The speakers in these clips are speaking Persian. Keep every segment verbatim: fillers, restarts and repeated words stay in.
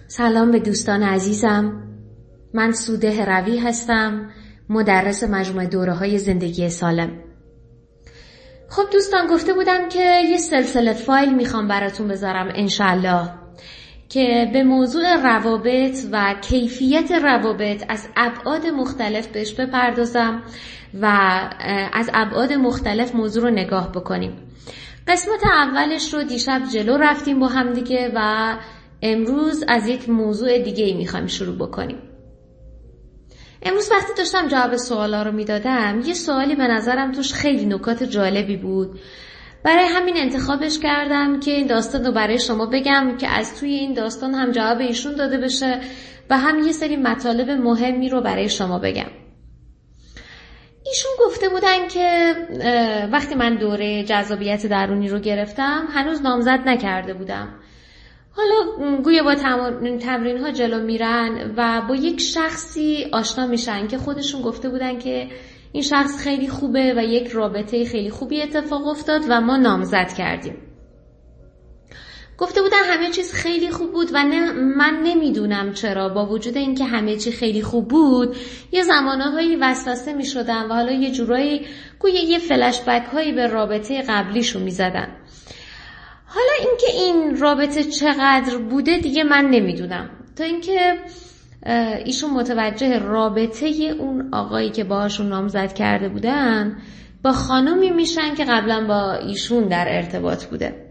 سلام به دوستان عزیزم. من سوده روی هستم، مدرس مجموعه دوره‌های زندگی سالم. خب دوستان، گفته بودم که یه سلسله فایل میخوام براتون بذارم انشالله که به موضوع روابط و کیفیت روابط از ابعاد مختلف بهش بپردازم و از ابعاد مختلف موضوع رو نگاه بکنیم. قسمت اولش رو دیشب جلو رفتیم با هم دیگه و امروز از یک موضوع دیگه میخوایم شروع بکنیم. امروز وقتی داشتم جواب سوالا رو میدادم یه سوالی به نظرم توش خیلی نکات جالبی بود، برای همین انتخابش کردم که این داستان رو برای شما بگم که از توی این داستان هم جواب ایشون داده بشه و هم یه سری مطالب مهمی رو برای شما بگم. ایشون گفته بودن که وقتی من دوره جذابیت درونی رو گرفتم هنوز نامزد نکرده بودم. حالا گویا با تمرین ها جلو میرن و با یک شخصی آشنا میشن که خودشون گفته بودن که این شخص خیلی خوبه و یک رابطه خیلی خوبی اتفاق افتاد و ما نامزد کردیم. گفته بودن همه چیز خیلی خوب بود و نه من نمیدونم چرا با وجود اینکه همه چی خیلی خوب بود یه زمانهایی وسوسه میشدن و حالا یه جورایی گویا یه فلش بک هایی به رابطه قبلیشون میزدن. حالا اینکه این رابطه چقدر بوده دیگه من نمیدونم، تا اینکه ایشون متوجه رابطه اون آقایی که باهاشون نامزد کرده بودن با خانومی میشن که قبلا با ایشون در ارتباط بوده.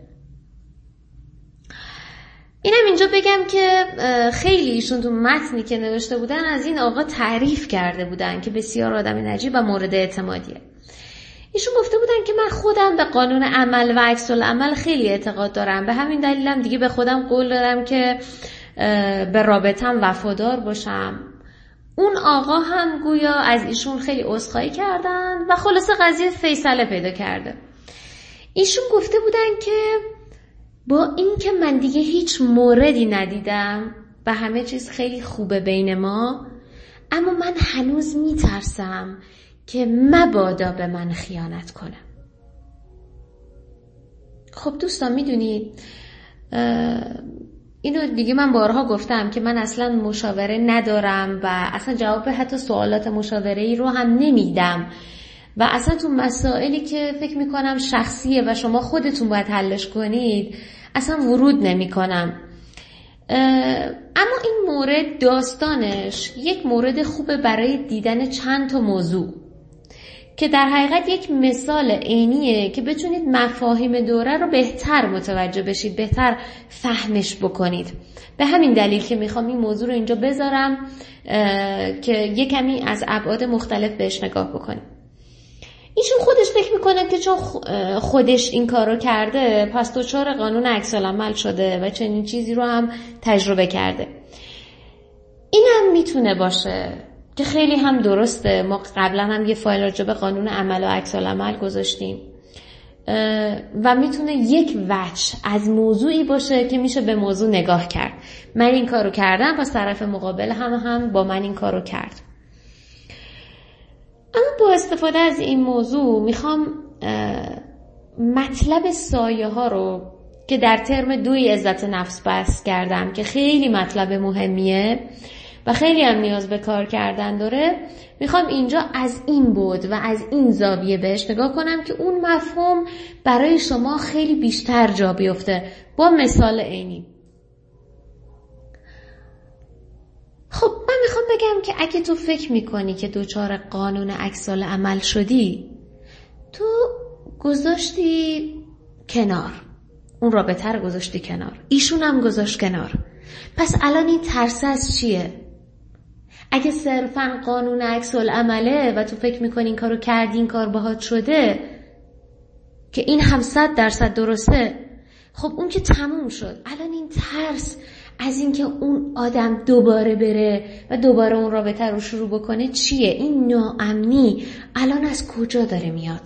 اینم اینجا بگم که خیلی ایشون تو متنی که نوشته بودن از این آقا تعریف کرده بودن که بسیار آدم نجیب و مورد اعتمادیه. ایشون گفته بودن که من خودم به قانون عمل و عکس العمل خیلی اعتقاد دارم، به همین دلیلم دیگه به خودم قول دادم که به رابطم وفادار باشم. اون آقا هم گویا از ایشون خیلی عذرخواهی کردن و خلاصه قضیه فیصله پیدا کرده. ایشون گفته بودن که با این که من دیگه هیچ موردی ندیدم و همه چیز خیلی خوبه بین ما، اما من هنوز میترسم که مبادا به من خیانت کنه. خب دوستان میدونید اینو دیگه من بارها گفتم که من اصلا مشاوره ندارم و اصلا جواب حتی سوالات مشاوره‌ای رو هم نمیدم و اصلا تو مسائلی که فکر میکنم شخصیه و شما خودتون باید حلش کنید اصلا ورود نمی کنم. اما این مورد داستانش یک مورد خوبه برای دیدن چند تا موضوع که در حقیقت یک مثال عینیه که بتونید مفاهیم دوره رو بهتر متوجه بشید، بهتر فهمش بکنید. به همین دلیل که میخوام این موضوع رو اینجا بذارم که یک کمی از ابعاد مختلف بهش نگاه بکنید. ایشون خودش فکر میکنه که چون خودش این کارو کرده پس دچار قانون عکس العمل شده و چنین چیزی رو هم تجربه کرده. این هم میتونه باشه که خیلی هم درسته. ما قبلا هم یه فایل راجع به قانون عمل و عکس العمل گذاشتیم و میتونه یک وجه از موضوعی باشه که میشه به موضوع نگاه کرد. من این کارو کردم پس طرف مقابل هم هم با من این کارو کرد. اما با استفاده از این موضوع میخوام مطلب سایه ها رو که در ترم دوی عزت نفس بحث کردم که خیلی مطلب مهمیه و خیلی هم نیاز به کار کردن داره، میخوام اینجا از این بعد و از این زاویه بهش نگاه کنم که اون مفهوم برای شما خیلی بیشتر جا بیفته با مثال عینی. خب من میخوام بگم که اگه تو فکر میکنی که دوچار قانون عکس العمل شدی، تو گذاشتی کنار، اون رابطه رو گذاشتی کنار، ایشون هم گذاشت کنار، پس الان این ترس از چیه؟ اگه صرفاً قانون عکس العمله و تو فکر میکنی این کارو کردی، این کار باهات شده که این هم صد درصد درسته، خب اون که تموم شد. الان این ترس از اینکه اون آدم دوباره بره و دوباره اون رابطه رو شروع بکنه چیه؟ این ناامنی الان از کجا داره میاد؟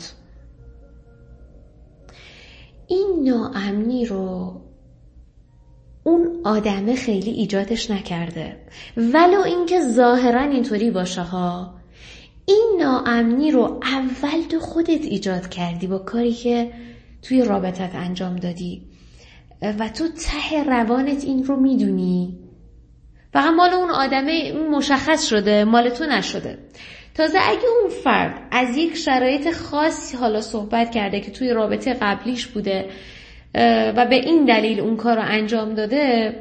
این ناامنی رو اون آدمه خیلی ایجادش نکرده، ولو اینکه ظاهرا اینطوری باشه ها. این ناامنی رو اول تو خودت ایجاد کردی با کاری که توی رابطت انجام دادی و تو ته روانت این رو میدونی فقط مال اون آدمه مشخص شده، مال تو نشده. تازه اگه اون فرد از یک شرایط خاصی حالا صحبت کرده که توی رابطه قبلیش بوده و به این دلیل اون کار رو انجام داده،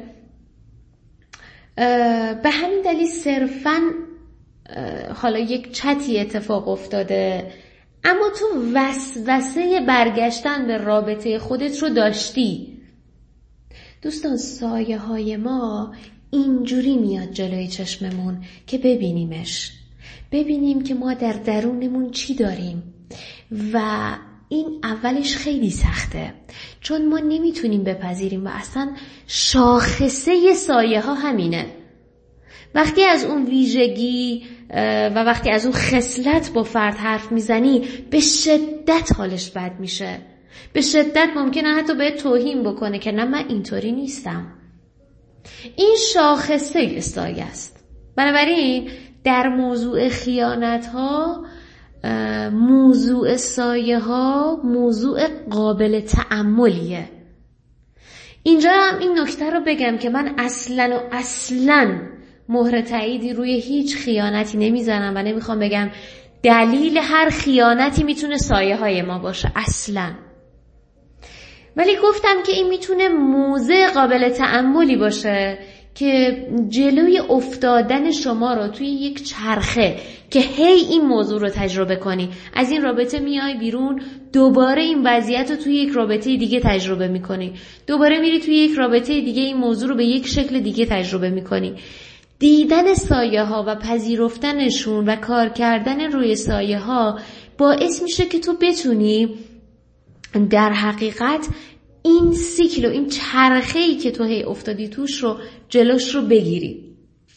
به همین دلیل صرفاً حالا یک چتی اتفاق افتاده، اما تو وسوسه برگشتن به رابطه خودت رو داشتی. دوستان، سایه های ما اینجوری میاد جلوی چشممون که ببینیمش، ببینیم که ما در درونمون چی داریم و این اولش خیلی سخته، چون ما نمیتونیم بپذیریم و اصلا شاخصه سایه ها همینه. وقتی از اون ویژگی و وقتی از اون خصلت با فرد حرف میزنی، به شدت حالش بد میشه، به شدت ممکنه حتی بهت توهین بکنه که نه من اینطوری نیستم. این شاخصه سایه است. بنابراین در موضوع خیانت ها، موضوع سایه ها موضوع قابل تأملیه. اینجا هم این نکته رو بگم که من اصلا و اصلا مهر تاییدی روی هیچ خیانتی نمیزنم و نمیخوام بگم دلیل هر خیانتی میتونه سایه های ما باشه، اصلا. ولی گفتم که این میتونه موضع قابل تأملی باشه که جلوی افتادن شما رو توی یک چرخه که هی این موضوع رو تجربه کنی، از این رابطه میای بیرون، دوباره این وضعیت رو توی یک رابطه دیگه تجربه میکنی، دوباره میری توی یک رابطه دیگه این موضوع رو به یک شکل دیگه تجربه میکنی. دیدن سایه ها و پذیرفتنشون و کار کردن روی سایه ها باعث میشه که تو بتونی در حقیقت این سیکل و این چرخه‌ای که تو هی افتادی توش رو جلوش رو بگیری.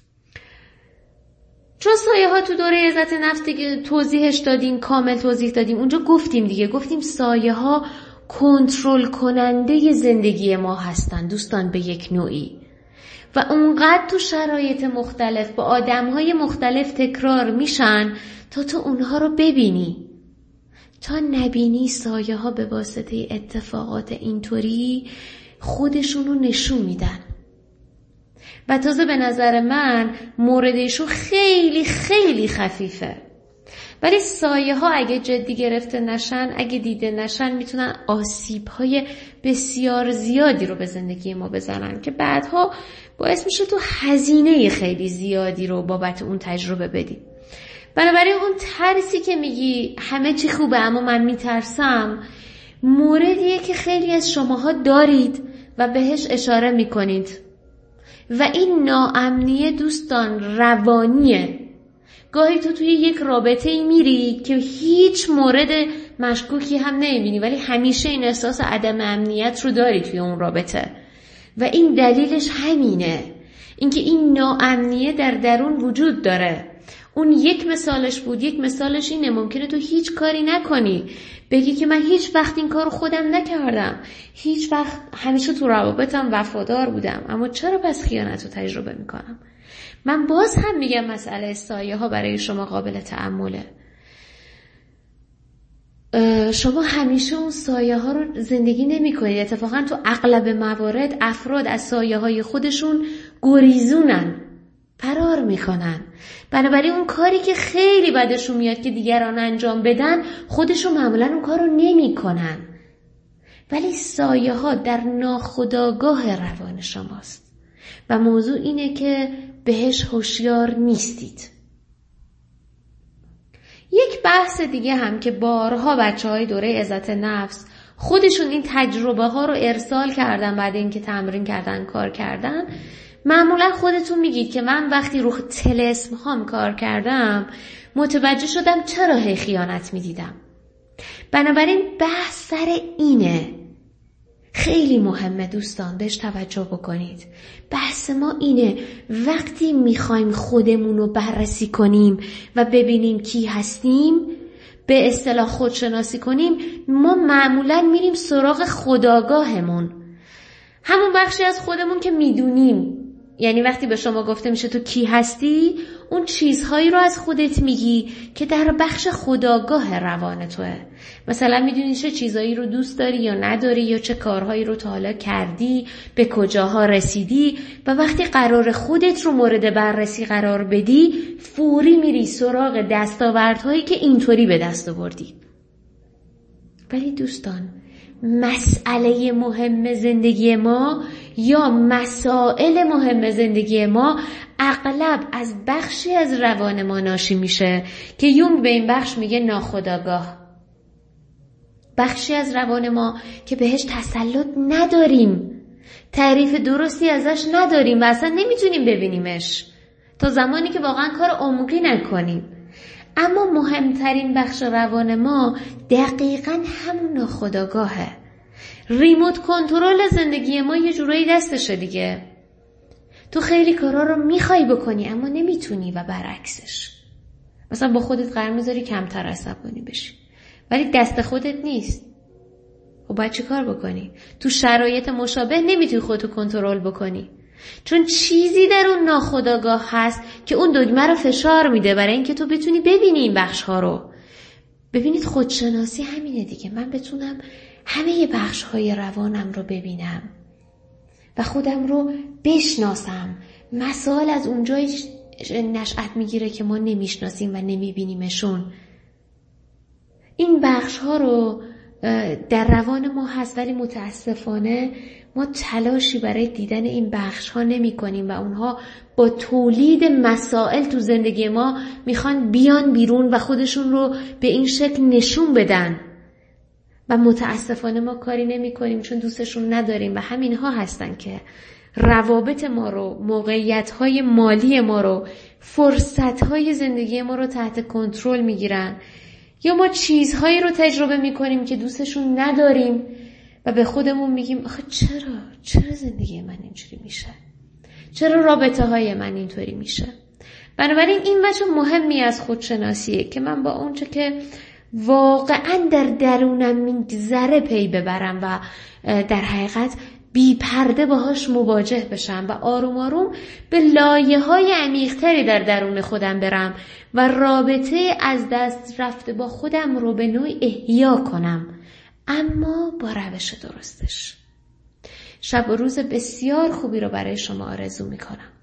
چون سایه ها تو دوره عزت نفس دیگه توضیحش دادیم، کامل توضیح دادیم، اونجا گفتیم دیگه، گفتیم سایه ها کنترل کننده زندگی ما هستن دوستان به یک نوعی، و اونقدر تو شرایط مختلف با آدم‌های مختلف تکرار میشن تا تو اونها رو ببینی. تا نبینی سایه ها به واسطه اتفاقات اینطوری خودشونو نشون میدن. و تازه به نظر من موردشون خیلی خیلی خفیفه، ولی سایه ها اگه جدی گرفته نشن، اگه دیده نشن، میتونن آسیب های بسیار زیادی رو به زندگی ما بزنن که بعدها باعث میشه تو هزینه خیلی زیادی رو بابت اون تجربه بدی. بنابراین اون ترسی که میگی همه چی خوبه اما من میترسم، موردیه که خیلی از شماها دارید و بهش اشاره میکنید و این ناامنیه دوستان روانیه. گاهی تو توی یک رابطه ای میری که هیچ مورد مشکوکی هم نمیبینی، ولی همیشه این احساس عدم امنیت رو داری توی اون رابطه و این دلیلش همینه، اینکه این ناامنیه در درون وجود داره. اون یک مثالش بود. یک مثالش اینه ممکنه تو هیچ کاری نکنی، بگی که من هیچ وقت این کارو خودم نکردم، هیچ وقت همیشه تو روابطم وفادار بودم، اما چرا پس خیانت رو تجربه میکنم؟ من باز هم میگم مسئله سایه ها برای شما قابل تأمله. شما همیشه اون سایه ها رو زندگی نمی کنید. اتفاقا تو اغلب موارد افراد از سایه های خودشون گریزونن، فرار میکنن. بنابراین اون کاری که خیلی بدشون میاد که دیگران انجام بدن، خودشون معمولا اون کار رو نمی کنن. ولی سایه ها در ناخودآگاه روان شماست و موضوع اینه که بهش هوشیار نیستید. یک بحث دیگه هم که بارها بچه های دوره عزت نفس خودشون این تجربه ها رو ارسال کردن بعد اینکه تمرین کردن، کار کردن، معمولا خودتون میگید که من وقتی رو طلسم هام کار کردم متوجه شدم چرا هی خیانت میدیدم. بنابراین بحث سر اینه، خیلی مهمه دوستان بهش توجه بکنید. بحث ما اینه وقتی میخوایم خودمون رو بررسی کنیم و ببینیم کی هستیم، به اصطلاح خودشناسی کنیم، ما معمولا میریم سراغ خودآگاهمون، همون بخشی از خودمون که میدونیم یعنی وقتی به شما گفته میشه تو کی هستی، اون چیزهایی رو از خودت میگی که در بخش خودآگاه روان توه. مثلا میدونی چه چیزهایی رو دوست داری یا نداری، یا چه کارهایی رو تا حالا کردی، به کجاها رسیدی، و وقتی قرار خودت رو مورد بررسی قرار بدی، فوری میری سراغ دستاوردهایی که اینطوری به دست آوردی. ولی دوستان، مسئله مهم زندگی ما یا مسائل مهم زندگی ما اغلب از بخشی از روان ما ناشی میشه که یونگ به این بخش میگه ناخودآگاه. بخشی از روان ما که بهش تسلط نداریم، تعریف درستی ازش نداریم و اصلا نمیتونیم ببینیمش تا زمانی که واقعا کار عمقی نکنیم. اما مهمترین بخش روان ما دقیقاً همون ناخودآگاهه. ریموت کنترل زندگی ما یه جورایی دستشه دیگه. تو خیلی کارا رو میخوای بکنی اما نمیتونی و برعکسش. مثلا با خودت قرار میذاری کمتر عصبانی بشی، ولی دست خودت نیست. خب باید چی کار بکنی؟ تو شرایط مشابه نمیتونی خودتو کنترل بکنی، چون چیزی در اون ناخودآگاه هست که اون دگمه رو فشار میده برای اینکه تو بتونی ببینی این بخش ها رو. ببینید خودشناسی همینه دیگه. من بتونم همه بخش های روانم رو ببینم و خودم رو بشناسم. مسائل از اونجای نشأت میگیره که ما نمیشناسیم و نمیبینیمشون. این بخش ها رو در روان ما هست، ولی متاسفانه ما تلاشی برای دیدن این بخش ها نمی کنیم و اونها با تولید مسائل تو زندگی ما میخوان بیان بیرون و خودشون رو به این شکل نشون بدن و متاسفانه ما کاری نمی کنیم چون دوستشون نداریم و همین ها هستن که روابط ما رو، موقعیت های مالی ما رو، فرصت های زندگی ما رو تحت کنترل میگیرن. یا ما چیزهایی رو تجربه میکنیم که دوستشون نداریم و به خودمون میگیم آخه چرا؟ چرا زندگی من اینجوری میشه؟ چرا رابطه های من اینطوری میشه؟ بنابراین این وجه مهمی از خودشناسیه که من با اونچه که واقعا در درونم میگذره پی ببرم و در حقیقت بی پرده باهاش مواجه بشم و آروم آروم به لایه های عمیق‌تری در درون خودم برم و رابطه از دست رفته با خودم رو به نوعی احیا کنم، اما با روش درستش. شب و روز بسیار خوبی رو برای شما آرزو میکنم.